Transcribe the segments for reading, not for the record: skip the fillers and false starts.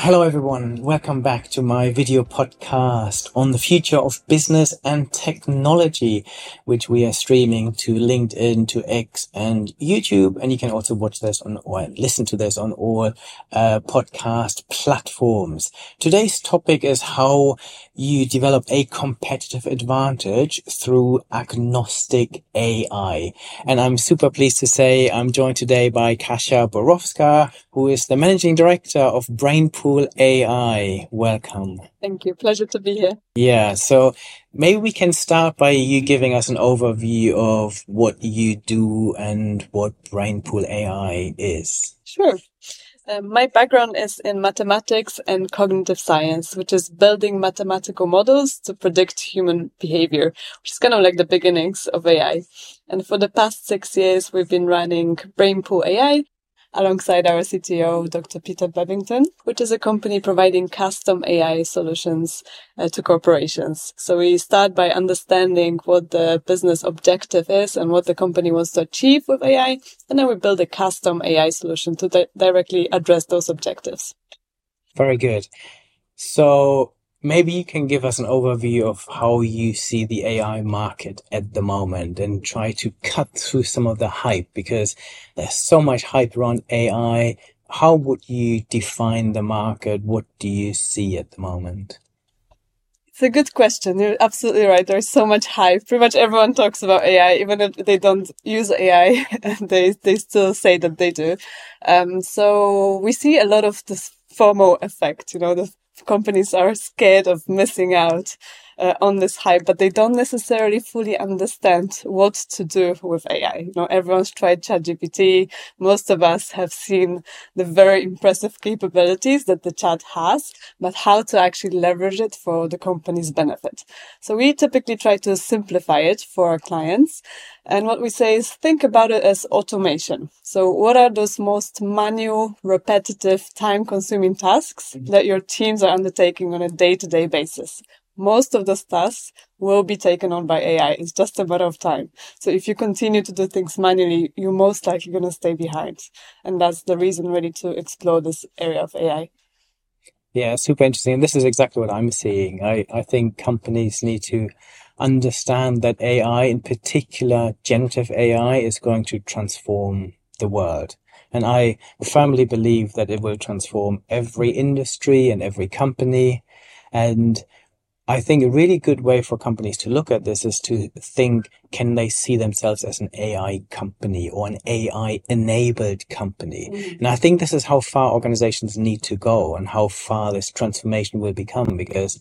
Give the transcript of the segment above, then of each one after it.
Hello everyone, welcome back to my video podcast on the future of business and technology, which we are streaming to LinkedIn, to X and YouTube. And you can also watch this on or listen to this on all podcast platforms. Today's topic is how you develop a competitive advantage through agnostic AI. And I'm super pleased to say I'm joined today by Kasia Borowska, who is the managing director of Brainpool AI. Welcome. Thank you. Pleasure to be here. Yeah, so maybe we can start by you giving us an overview of what you do and what Brainpool AI is. Sure. My background is in mathematics and cognitive science, which is building mathematical models to predict human behavior, which is kind of like the beginnings of AI. And for the past 6 years, we've been running Brainpool AI alongside our CTO, Dr. Peter Babington, which is a company providing custom AI solutions to corporations. So we start by understanding what the business objective is and what the company wants to achieve with AI, and then we build a custom AI solution to directly address those objectives. Very good. So maybe you can give us an overview of how you see the AI market at the moment and try to cut through some of the hype, because there's so much hype around AI. How would you define the market? What do you see at the moment? It's a good question. You're absolutely right. There's so much hype. Pretty much everyone talks about AI, even if they don't use AI, they still say that they do. So we see a lot of this FOMO effect, the companies are scared of missing out on this hype, but they don't necessarily fully understand what to do with AI. Everyone's tried ChatGPT. Most of us have seen the very impressive capabilities that the chat has, but how to actually leverage it for the company's benefit. So we typically try to simplify it for our clients. And what we say is think about it as automation. So what are those most manual, repetitive, time-consuming tasks that your teams are undertaking on a day-to-day basis? Most of those tasks will be taken on by AI. It's just a matter of time. So if you continue to do things manually, you're most likely going to stay behind. And that's the reason really to explore this area of AI. Yeah, super interesting. And this is exactly what I'm seeing. I think companies need to understand that AI, in particular generative AI, is going to transform the world. And I firmly believe that it will transform every industry and every company. And I think a really good way for companies to look at this is to think, can they see themselves as an AI company or an AI-enabled company? Mm-hmm. And I think this is how far organizations need to go and how far this transformation will become, because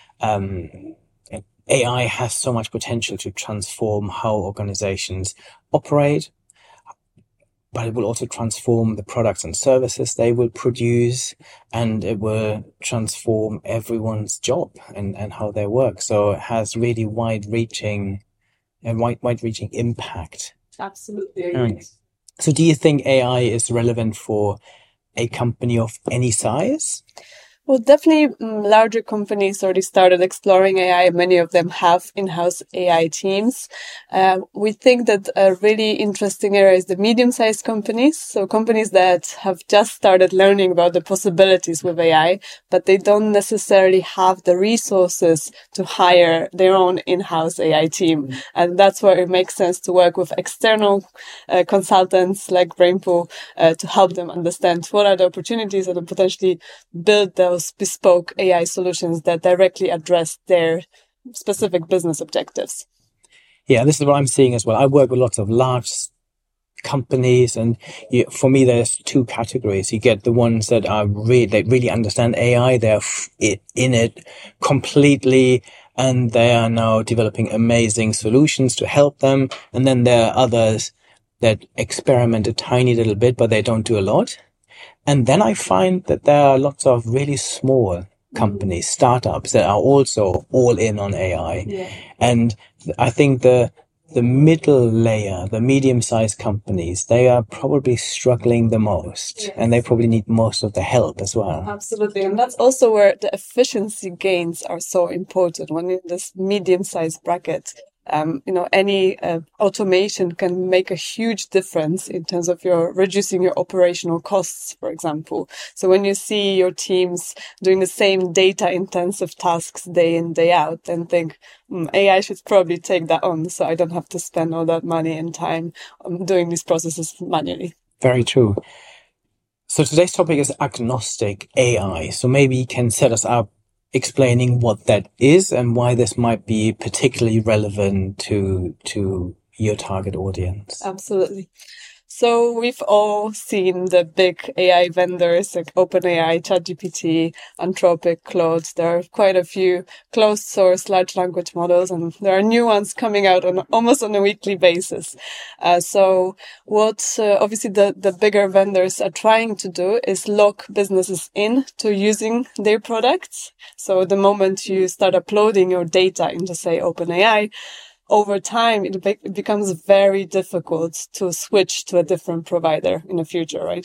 AI has so much potential to transform how organizations operate, but it will also transform the products and services they will produce, and it will transform everyone's job and how they work. So it has really wide-reaching impact. Absolutely. So do you think AI is relevant for a company of any size? Well, definitely larger companies already started exploring AI. Many of them have in-house AI teams. We think that a really interesting area is the medium-sized companies. So companies that have just started learning about the possibilities with AI, but they don't necessarily have the resources to hire their own in-house AI team. And that's where it makes sense to work with external consultants like Brainpool to help them understand what are the opportunities and potentially build those bespoke AI solutions that directly address their specific business objectives. Yeah, this is what I'm seeing as well. I work with lots of large companies, and for me, there's two categories. You get the ones that they really understand AI. They're in it completely, and they are now developing amazing solutions to help them. And then there are others that experiment a tiny little bit, but they don't do a lot. And then I find that there are lots of really small companies, startups that are also all in on AI. Yeah. And I think the middle layer, the medium-sized companies, they are probably struggling the most. Yes. And they probably need most of the help as well. Absolutely. And that's also where the efficiency gains are so important when in this medium-sized bracket. Any automation can make a huge difference in terms of reducing your operational costs, for example. So when you see your teams doing the same data intensive tasks day in, day out, then think, AI should probably take that on, so I don't have to spend all that money and time doing these processes manually. Very true. So today's topic is agnostic AI. So maybe you can set us up explaining what that is and why this might be particularly relevant to your target audience. Absolutely. So we've all seen the big AI vendors like OpenAI, ChatGPT, Anthropic, Claude. There are quite a few closed source large language models, and there are new ones coming out almost on a weekly basis. So what obviously the bigger vendors are trying to do is lock businesses in to using their products. So the moment you start uploading your data into, say, OpenAI, over time, it becomes very difficult to switch to a different provider in the future, right?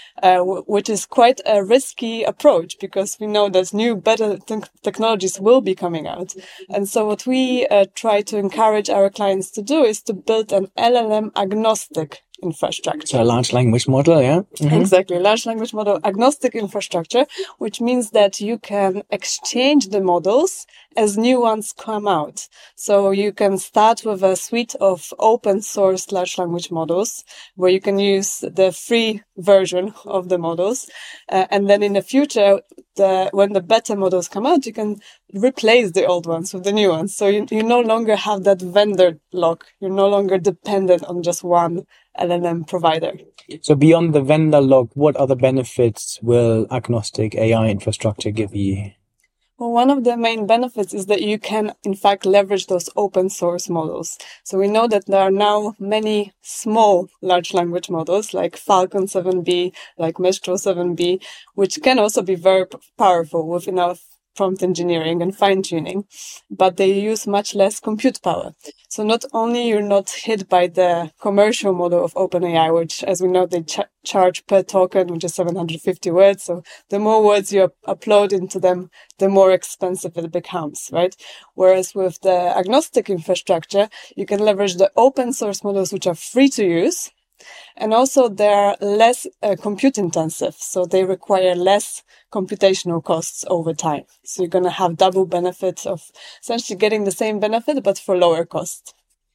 Which is quite a risky approach because we know that new, better technologies will be coming out. And so what we try to encourage our clients to do is to build an LLM agnostic infrastructure. So a large language model, yeah? Mm-hmm. Exactly. Large language model agnostic infrastructure, which means that you can exchange the models as new ones come out. So you can start with a suite of open source large language models where you can use the free version of the models. And then in the future, when the better models come out, you can replace the old ones with the new ones. So you no longer have that vendor lock. You're no longer dependent on just one LLM provider. So beyond the vendor lock, what other benefits will agnostic AI infrastructure give you? Well, one of the main benefits is that you can, in fact, leverage those open source models. So we know that there are now many small large language models like Falcon 7B, like Mistral 7B, which can also be very powerful with enough prompt engineering and fine-tuning, but they use much less compute power. So not only you're not hit by the commercial model of OpenAI, which, as we know, they charge per token, which is 750 words. So the more words you upload into them, the more expensive it becomes, right? Whereas with the agnostic infrastructure, you can leverage the open source models, which are free to use. And also they're less compute intensive, so they require less computational costs over time. So you're going to have double benefit of essentially getting the same benefit, but for lower cost.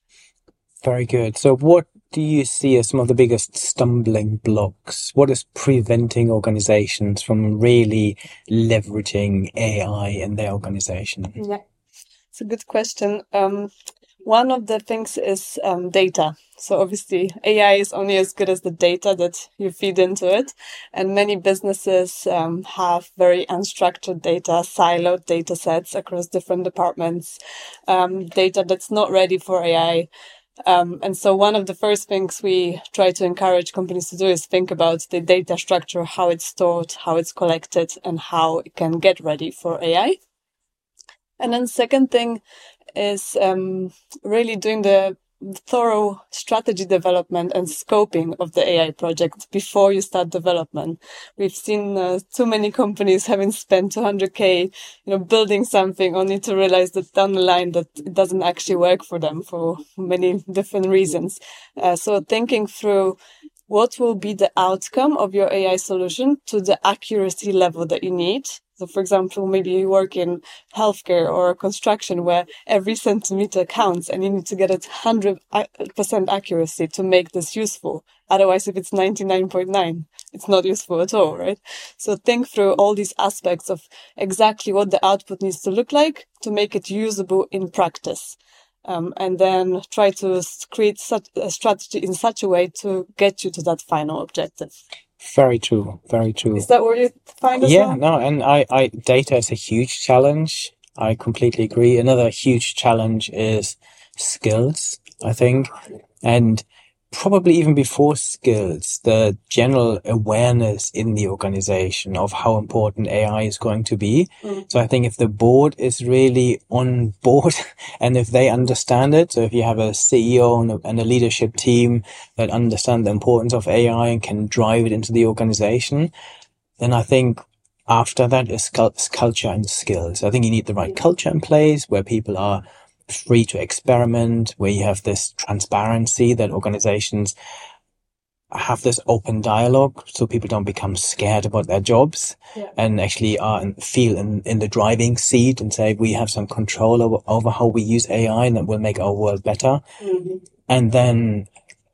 Very good. So what do you see as some of the biggest stumbling blocks? What is preventing organizations from really leveraging AI in their organization? Yeah, it's a good question. One of the things is data. So obviously AI is only as good as the data that you feed into it. And many businesses have very unstructured data, siloed data sets across different departments, data that's not ready for AI. And so one of the first things we try to encourage companies to do is think about the data structure, how it's stored, how it's collected, and how it can get ready for AI. And then second thing is really doing the thorough strategy development and scoping of the AI project before you start development. We've seen too many companies having spent 200K, building something only to realize that down the line that it doesn't actually work for them for many different reasons. So thinking through what will be the outcome of your AI solution to the accuracy level that you need. So, for example, maybe you work in healthcare or construction where every centimeter counts and you need to get it 100% accuracy to make this useful. Otherwise, if it's 99.9, it's not useful at all, right? So think through all these aspects of exactly what the output needs to look like to make it usable in practice. And then try to create such a strategy in such a way to get you to that final objective. Very true. Very true. Is that what you find as well? Yeah, no, and I data is a huge challenge. I completely agree. Another huge challenge is skills, I think. And probably even before skills, the general awareness in the organization of how important AI is going to be. So I think if the board is really on board and if they understand it, so if you have a CEO and a leadership team that understand the importance of AI and can drive it into the organization, then I think after that is culture and skills. I think you need the right culture in place where people are free to experiment, where you have this transparency that organizations have this open dialogue so people don't become scared about their jobs and actually feel in the driving seat and say, we have some control over how we use AI and that will make our world better. And then,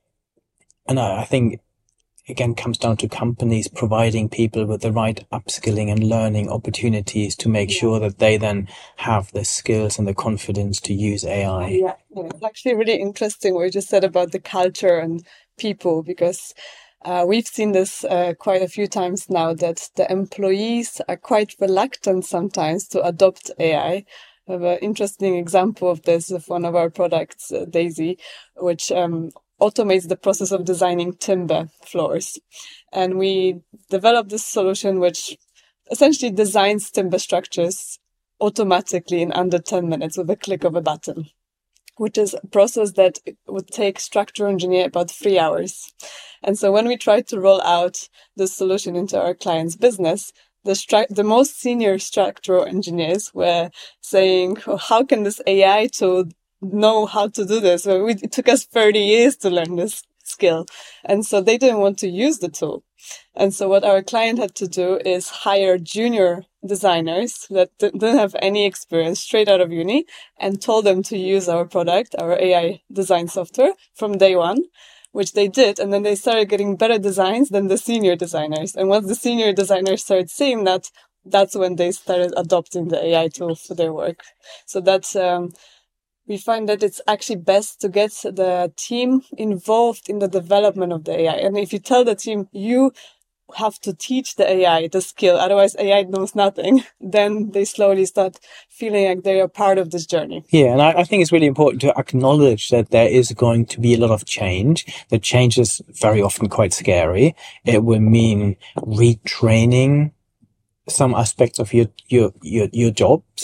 I think, again, comes down to companies providing people with the right upskilling and learning opportunities to make sure that they then have the skills and the confidence to use AI. Yeah, it's actually really interesting what you just said about the culture and people, because we've seen this quite a few times now, that the employees are quite reluctant sometimes to adopt AI. I have an interesting example of this of one of our products, Daisy, which automates the process of designing timber floors. And we developed this solution which essentially designs timber structures automatically in under 10 minutes with a click of a button, which is a process that would take structural engineer about 3 hours. And so when we tried to roll out this solution into our client's business, the most senior structural engineers were saying, oh, how can this AI tool know how to do this? Well, it took us 30 years to learn this skill. And so they didn't want to use the tool. And so what our client had to do is hire junior designers that didn't have any experience straight out of uni and told them to use our product, our AI design software from day one, which they did. And then they started getting better designs than the senior designers. And once the senior designers started seeing that, that's when they started adopting the AI tool for their work. So that's, we find that it's actually best to get the team involved in the development of the AI. And if you tell the team, you have to teach the AI the skill, otherwise AI knows nothing, then they slowly start feeling like they are part of this journey. Yeah, and I think it's really important to acknowledge that there is going to be a lot of change. The change is very often quite scary. It will mean retraining some aspects of your jobs.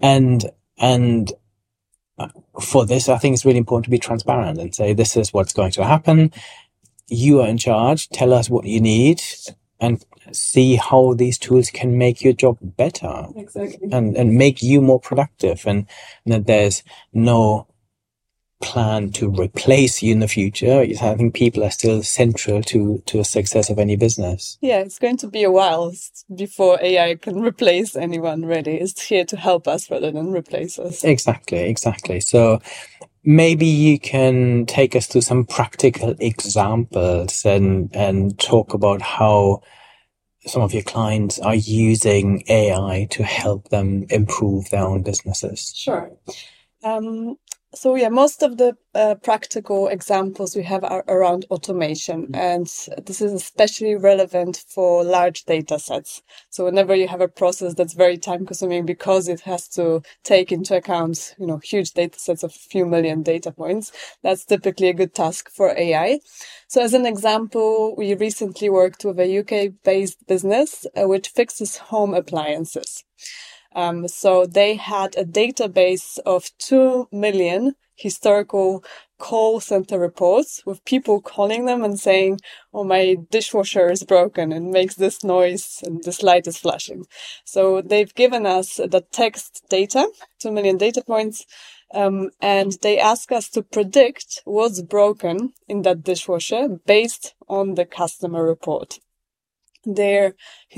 And for this, I think it's really important to be transparent and say, this is what's going to happen. You are in charge. Tell us what you need and see how these tools can make your job better. Exactly. And make you more productive, and that there's no plan to replace you in the future. I think people are still central to a success of any business. Yeah, it's going to be a while before AI can replace anyone, really. It's here to help us rather than replace us. Exactly. So maybe you can take us through some practical examples and talk about how some of your clients are using AI to help them improve their own businesses. Sure. So yeah, most of the practical examples we have are around automation, and this is especially relevant for large data sets. So whenever you have a process that's very time consuming because it has to take into account, huge data sets of a few million data points, that's typically a good task for AI. So as an example, we recently worked with a UK-based business which fixes home appliances. So they had a database of 2 million historical call center reports with people calling them and saying, oh, my dishwasher is broken and makes this noise and this light is flashing. So they've given us the text data, 2 million data points, and they ask us to predict what's broken in that dishwasher based on the customer report. Their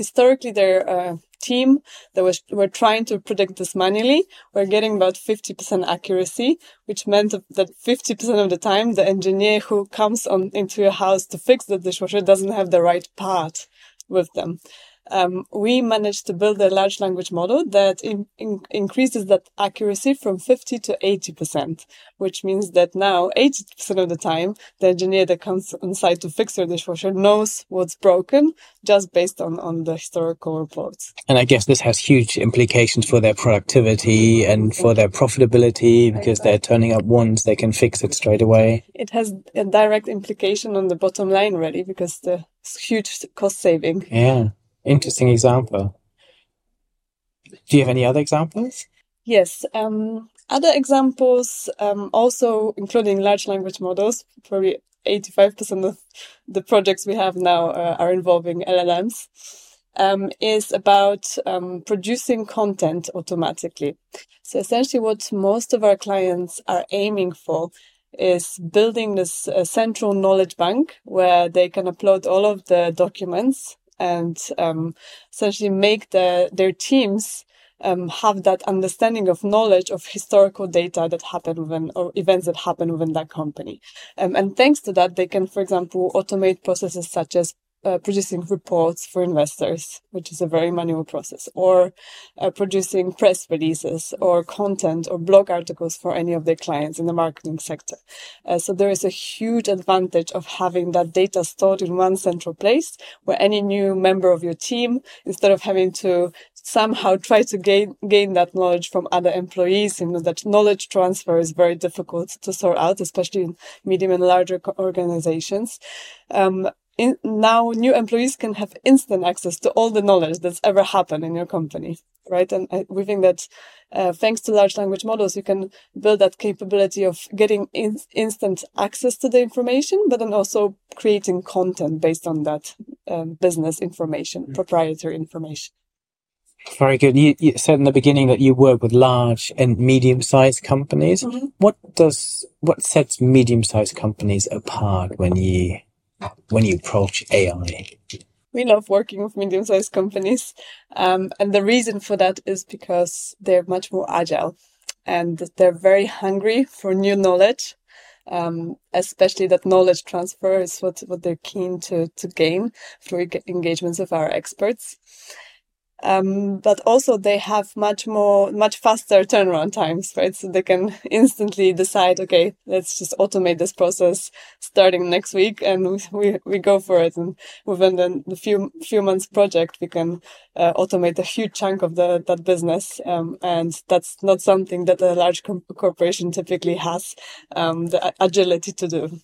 team that were trying to predict this manually were getting about 50% accuracy, which meant that 50% of the time the engineer who comes into your house to fix the dishwasher doesn't have the right part with them. We managed to build a large language model that increases that accuracy from 50 to 80%, which means that now 80% of the time, the engineer that comes on site to fix your dishwasher knows what's broken just based on the historical reports. And I guess this has huge implications for their productivity and for their profitability, because they're turning up once, they can fix it straight away. It has a direct implication on the bottom line, really, because the huge cost saving. Yeah. Interesting example. Do you have any other examples? Yes. Other examples, also including large language models, probably 85% of the projects we have now are involving LLMs. is about producing content automatically. So essentially what most of our clients are aiming for is building this central knowledge bank where they can upload all of the documents and essentially make their teams have that understanding of knowledge of historical data that happen within, or events that happen within that company. And thanks to that, they can, for example, automate processes such as producing reports for investors, which is a very manual process, or producing press releases or content or blog articles for any of their clients in the marketing sector. So there is a huge advantage of having that data stored in one central place where any new member of your team, instead of having to somehow try to gain that knowledge from other employees, that knowledge transfer is very difficult to sort out, especially in medium and larger organizations. Now new employees can have instant access to all the knowledge that's ever happened in your company, right? And we think that thanks to large language models, you can build that capability of getting instant access to the information, but then also creating content based on that business information, proprietary information. Very good. You said in the beginning that you work with large and medium-sized companies. Mm-hmm. What sets medium-sized companies apart when you approach AI? We love working with medium-sized companies. And the reason for that is because they're much more agile and they're very hungry for new knowledge. Especially that knowledge transfer is what they're keen to gain through engagements with our experts. But also they have much faster turnaround times, right? So they can instantly decide, okay, let's just automate this process starting next week, and we go for it. And within the few months project, we can automate a huge chunk of that business. And that's not something that a large corporation typically has the agility to do.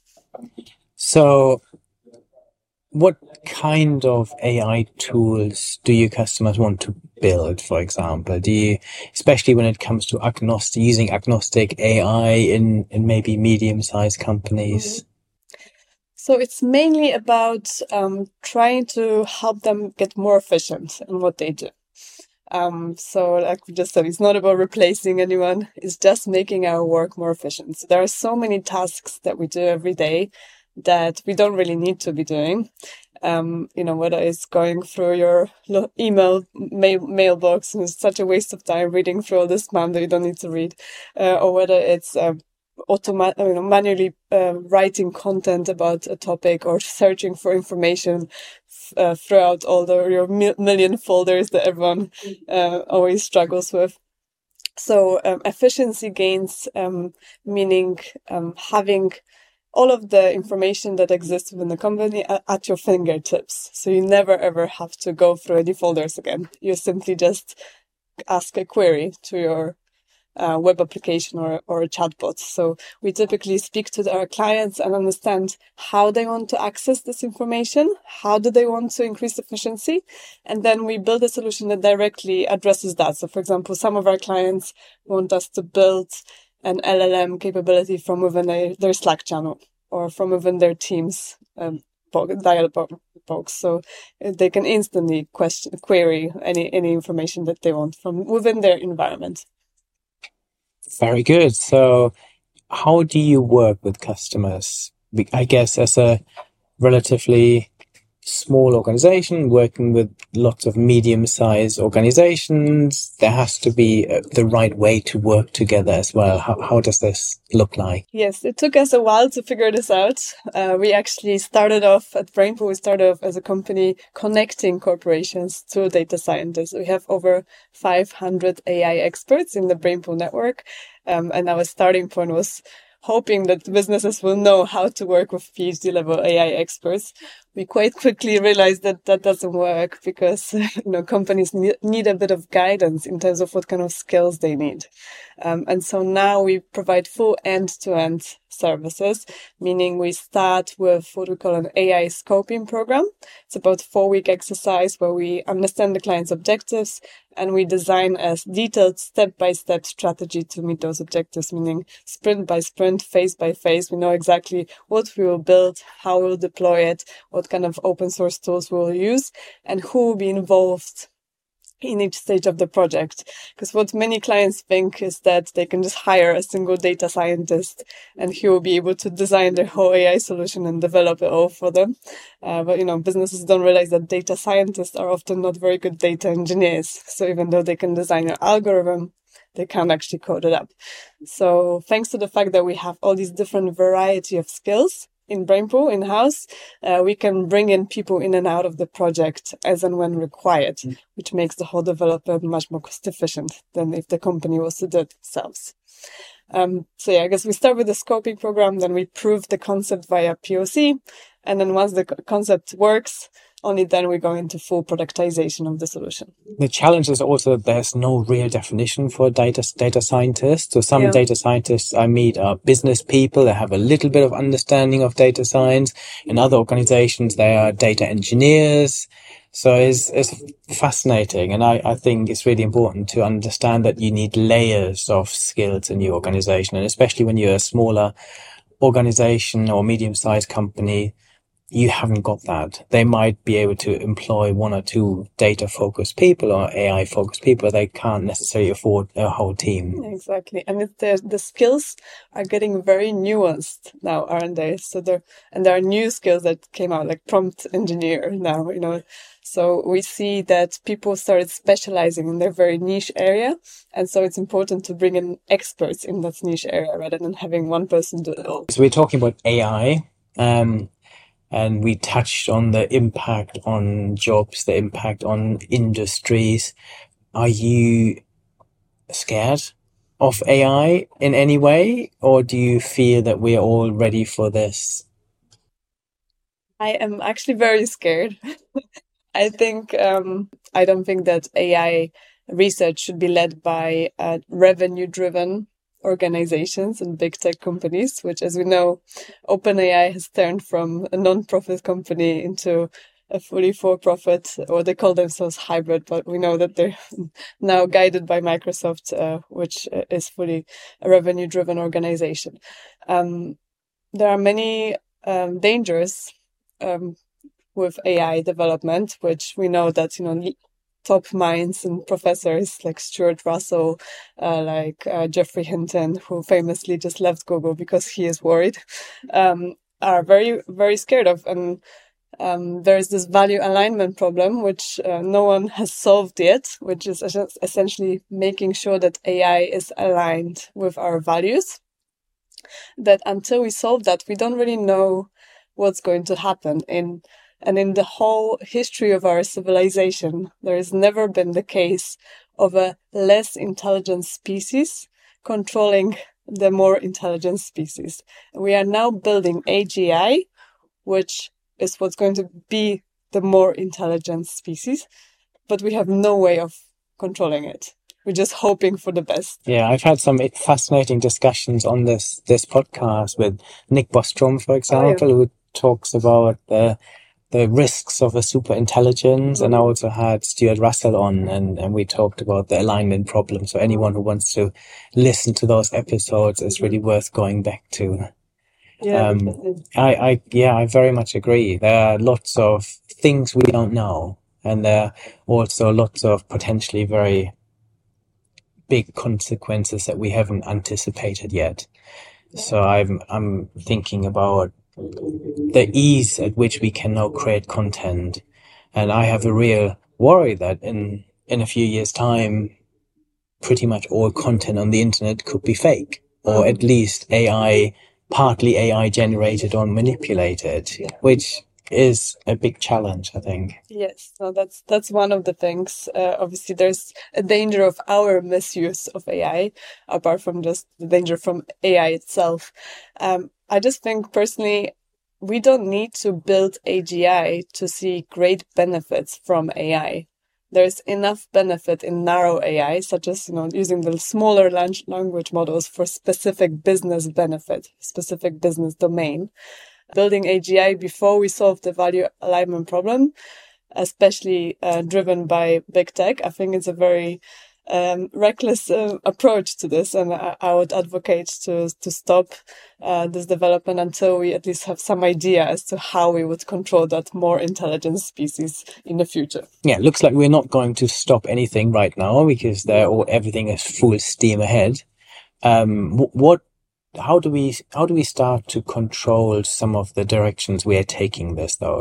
So, what kind of AI tools do your customers want to build, for example? Especially when it comes to using agnostic AI in maybe medium-sized companies? Mm-hmm. So it's mainly about trying to help them get more efficient in what they do. So like we just said, it's not about replacing anyone. It's just making our work more efficient. So there are so many tasks that we do every day that we don't really need to be doing. Whether it's going through your mailbox, and it's such a waste of time reading through all this spam that you don't need to read, or whether it's manually writing content about a topic or searching for information throughout all your million folders that everyone always struggles with. So efficiency gains, meaning having all of the information that exists within the company at your fingertips. So you never ever have to go through any folders again. You simply just ask a query to your web application or a chatbot. So we typically speak to our clients and understand how they want to access this information, how do they want to increase efficiency, and then we build a solution that directly addresses that. So for example, some of our clients want us to build an LLM capability from within their Slack channel or from within their team's dialog box. So they can instantly query any information that they want from within their environment. Very good. So how do you work with customers? I guess as a relatively small organization working with lots of medium-sized organizations, there has to be the right way to work together as well. How does this look like? Yes, it took us a while to figure this out. We actually started off at Brainpool. We started off as a company connecting corporations to data scientists. We have over 500 AI experts in the Brainpool network. And our starting point was hoping that businesses will know how to work with PhD level AI experts. We quite quickly realized that doesn't work because, companies need a bit of guidance in terms of what kind of skills they need. And so now we provide full end-to-end services, meaning we start with what we call an AI scoping program. It's about a 4-week exercise where we understand the client's objectives and we design a detailed step-by-step strategy to meet those objectives, meaning sprint by sprint, phase by phase. We know exactly what we will build, how we'll deploy it, what kind of open source tools we'll use, and who will be involved in each stage of the project. Because what many clients think is that they can just hire a single data scientist and he will be able to design their whole AI solution and develop it all for them. But, businesses don't realize that data scientists are often not very good data engineers. So even though they can design an algorithm, they can't actually code it up. So thanks to the fact that we have all these different variety of skills in Brainpool in-house, we can bring in people in and out of the project as and when required, which makes the whole development much more cost efficient than if the company was to do it themselves. I guess we start with the scoping program, then we prove the concept via POC, and then once the concept works, only then we go into full productization of the solution. The challenge is also that there's no real definition for data scientists. So some data scientists I meet are business people that have a little bit of understanding of data science. In other organizations, they are data engineers. So it's fascinating. And I think it's really important to understand that you need layers of skills in your organization. And especially when you're a smaller organization or medium-sized company, you haven't got that. They might be able to employ 1 or 2 data-focused people or AI-focused people. They can't necessarily afford a whole team. Exactly. And the skills are getting very nuanced now, aren't they? So there are new skills that came out, like prompt engineer now, So we see that people started specializing in their very niche area. And so it's important to bring in experts in that niche area rather than having one person do it all. So we're talking about AI. And we touched on the impact on jobs, the impact on industries. Are you scared of AI in any way, or do you feel that we are all ready for this? I am actually very scared. I think I don't think that AI research should be led by revenue-driven organizations and big tech companies, which, as we know, OpenAI has turned from a non-profit company into a fully for-profit, or they call themselves hybrid, but we know that they're now guided by Microsoft, which is fully a revenue-driven organization. There are many dangers with AI development, which we know that, top minds and professors like Stuart Russell, Geoffrey Hinton, who famously just left Google because he is worried, are very, very scared of. And there's this value alignment problem, which no one has solved yet, which is essentially making sure that AI is aligned with our values. That until we solve that, we don't really know what's going to happen. And in the whole history of our civilization, there has never been the case of a less intelligent species controlling the more intelligent species. We are now building AGI, which is what's going to be the more intelligent species, but we have no way of controlling it. We're just hoping for the best. Yeah, I've had some fascinating discussions on this podcast with Nick Bostrom, for example, who talks about the risks of a super intelligence. And I also had Stuart Russell on, and we talked about the alignment problem. So anyone who wants to listen to those episodes, is really worth going back to. Yeah, I very much agree. There are lots of things we don't know, and there are also lots of potentially very big consequences that we haven't anticipated yet. So I'm thinking about the ease at which we can now create content. And I have a real worry that in a few years' time, pretty much all content on the internet could be fake, or at least partly AI generated or manipulated, which is a big challenge, I think. Yes, so that's one of the things. Obviously, there's a danger of our misuse of AI, apart from just the danger from AI itself. I just think personally, we don't need to build AGI to see great benefits from AI. there's enough benefit in narrow AI, such as, using the smaller language models for specific business benefit, specific business domain. Building AGI before we solve the value alignment problem, especially driven by big tech, I think it's a very reckless approach to this, and I would advocate to stop this development until we at least have some idea as to how we would control that more intelligent species in the future. Yeah, it looks like we're not going to stop anything right now because everything is full steam ahead. How do we start to control some of the directions we are taking this though?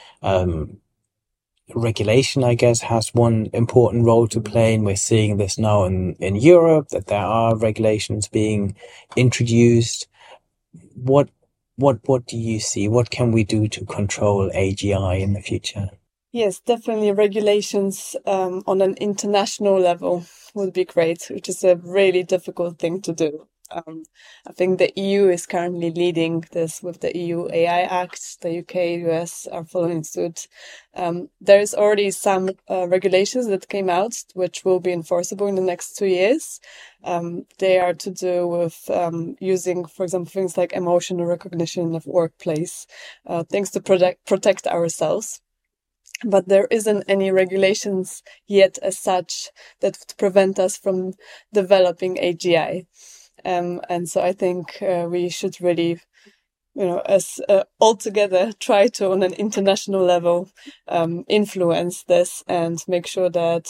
Regulation, I guess, has one important role to play, and we're seeing this now in Europe, that there are regulations being introduced. What do you see? What can we do to control AGI in the future? Yes, definitely regulations on an international level would be great, which is a really difficult thing to do. I think the EU is currently leading this with the EU AI Act. The UK, US are following suit. There is already some regulations that came out, which will be enforceable in the next 2 years. They are to do with using, for example, things like emotional recognition of workplace, things to protect ourselves. But there isn't any regulations yet as such that would prevent us from developing AGI. And so I think we should really, as all together, try to, on an international level, influence this and make sure that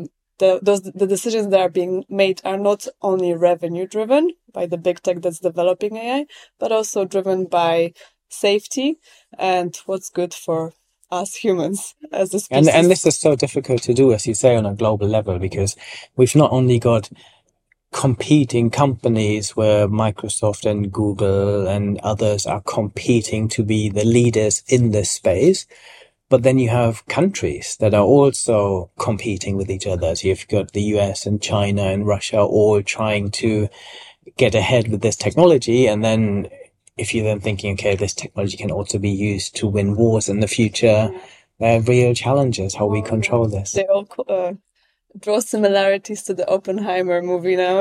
the decisions that are being made are not only revenue driven by the big tech that's developing AI, but also driven by safety and what's good for us humans as a species. And this is so difficult to do, as you say, on a global level, because we've not only got competing companies where Microsoft and Google and others are competing to be the leaders in this space, but then you have countries that are also competing with each other. So you've got the US and China and Russia all trying to get ahead with this technology. And then if you're then thinking, okay, this technology can also be used to win wars in the future, there are real challenges how we control this. They all draw similarities to the Oppenheimer movie now.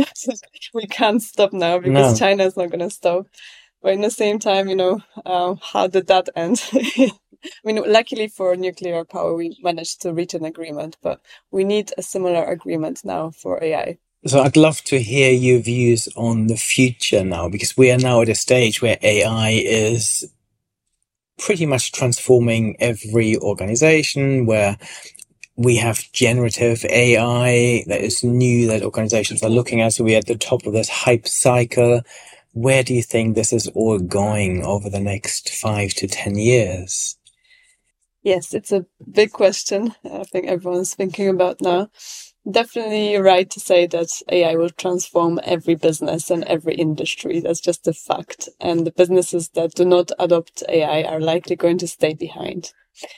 We can't stop now because China is not going to stop. But in the same time, how did that end? I mean, luckily for nuclear power, we managed to reach an agreement, but we need a similar agreement now for AI. So I'd love to hear your views on the future now, because we are now at a stage where AI is pretty much transforming every organization, where we have generative AI that is new that organizations are looking at. So we're at the top of this hype cycle. Where do you think this is all going over the next 5 to 10 years? Yes, it's a big question. I think everyone's thinking about now. Definitely you're right to say that AI will transform every business and every industry. That's just a fact. And the businesses that do not adopt AI are likely going to stay behind.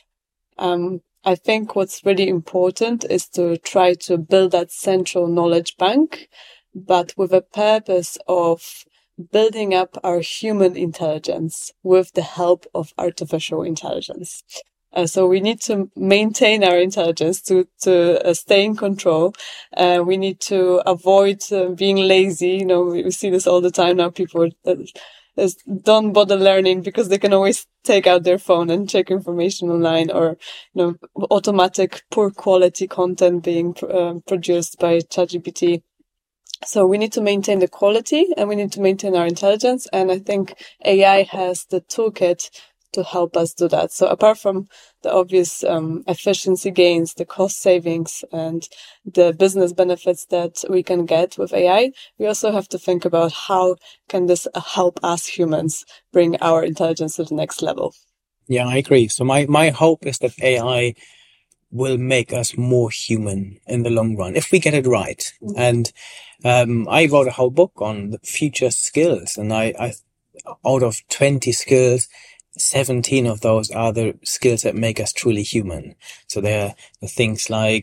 I think what's really important is to try to build that central knowledge bank, but with a purpose of building up our human intelligence with the help of artificial intelligence. So we need to maintain our intelligence to stay in control. We need to avoid being lazy. We see this all the time now. People don't bother learning because they can always take out their phone and check information online, or automatic poor quality content being produced by ChatGPT. So we need to maintain the quality and we need to maintain our intelligence. And I think AI has the toolkit to help us do that. So apart from the obvious efficiency gains, the cost savings, and the business benefits that we can get with AI, we also have to think about how can this help us humans bring our intelligence to the next level. Yeah, I agree. So my hope is that AI will make us more human in the long run, if we get it right. Mm-hmm. And I wrote a whole book on the future skills, and I out of 20 skills, 17 of those are the skills that make us truly human. So they're the things like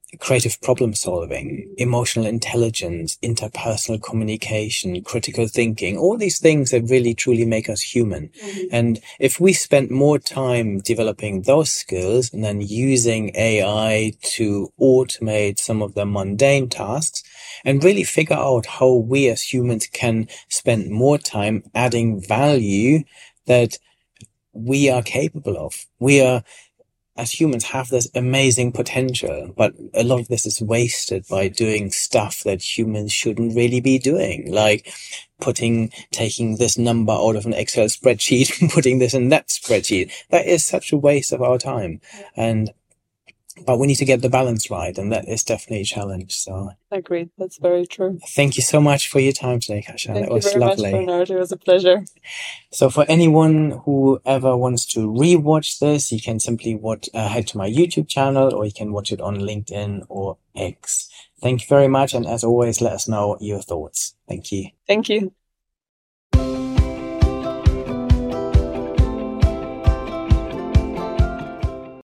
creative problem solving, emotional intelligence, interpersonal communication, critical thinking, all these things that really truly make us human. And if we spend more time developing those skills and then using AI to automate some of the mundane tasks and really figure out how we as humans can spend more time adding value that we are capable of. We are, as humans, have this amazing potential, but a lot of this is wasted by doing stuff that humans shouldn't really be doing, like taking this number out of an Excel spreadsheet and putting this in that spreadsheet. That is such a waste of our time. But we need to get the balance right, and that is definitely a challenge. So, agreed. That's very true. Thank you so much for your time today, Kasia. That was lovely. Thank you very much, Bernard. It was a pleasure. So, for anyone who ever wants to rewatch this, you can simply head to my YouTube channel, or you can watch it on LinkedIn or X. Thank you very much, and as always, let us know your thoughts. Thank you. Thank you.